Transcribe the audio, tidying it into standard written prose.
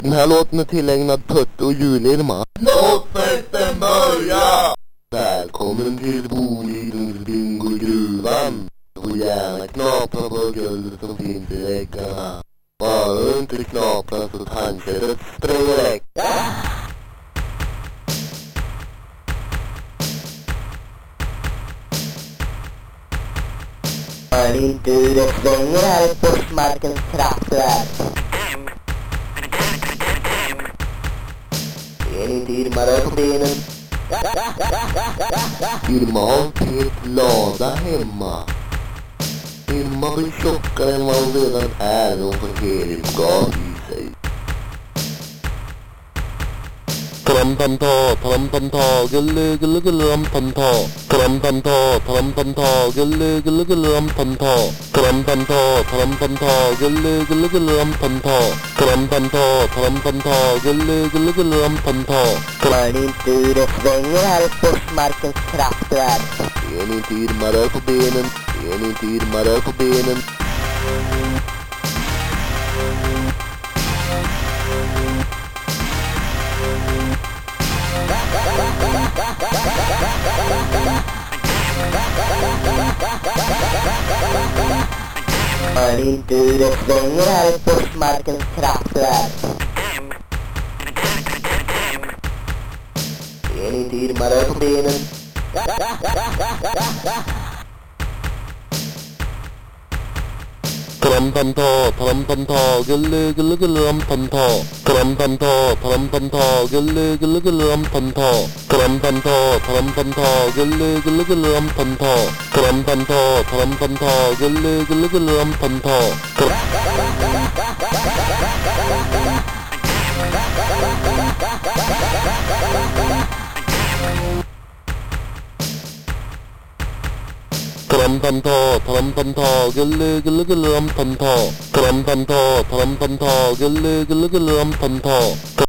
Den här låten är tillägnad Putte och Julirma. Låt festen börja! Välkommen till Bolidens bingo i gruvan. Du får gärna knapra på guldet som finns i väggarna. Bara inte knapra så tanken spränger. Hör inte hur det svänger här i Forsmarkens kraftverk? Ser ni inte Irma rör på benen? Irma har en fet lada hemma. Irma blir tjockare än vad hon redan är och får helgas i sig. Tram-tam-ta, tram-tam-ta, gulle-gulle-gulle-ram-tam-ta. Tram-tam-ta, tram-tam-ta, gulle-gulle-gulle-ram-tam-ta. Tram-tam-ta, tram-tam-ta, gulle-gulle-gulle-ram-tam-ta. Tram-tam-ta, tram-tam-ta, gulle-gulle-gulle-ram-tam-ta. Hör ni inte hur det svänger här i Forsmarkens kraftverk? Ser ni inte Irma rör på benen? Ser ni inte Irma rör på benen? Hör ni inte hur det svänger här i Forsmarkens kraftverk? Ser ni inte Irma rör på benen? Tram-tam-ta, tram-tam-ta, gulle-gulle-gulle-ram-tam-ta. Tram-tam-ta, tram-tam-ta, gulle-gulle-gulle-ram-tam-ta. Tram-tam-ta, tram-tam-ta, gulle-gulle-gulle-ram-tam-ta. Tram-tam-ta, tram-tam-ta, gulle-gulle-gulle-ram-tam-ta. Tram-tam-ta, tram-tam-ta, gulle-gulle-gulle-ram-tam-ta. Tram-tam-ta, tram-tam-ta, gulle-gulle-gulle-ram-tam-ta.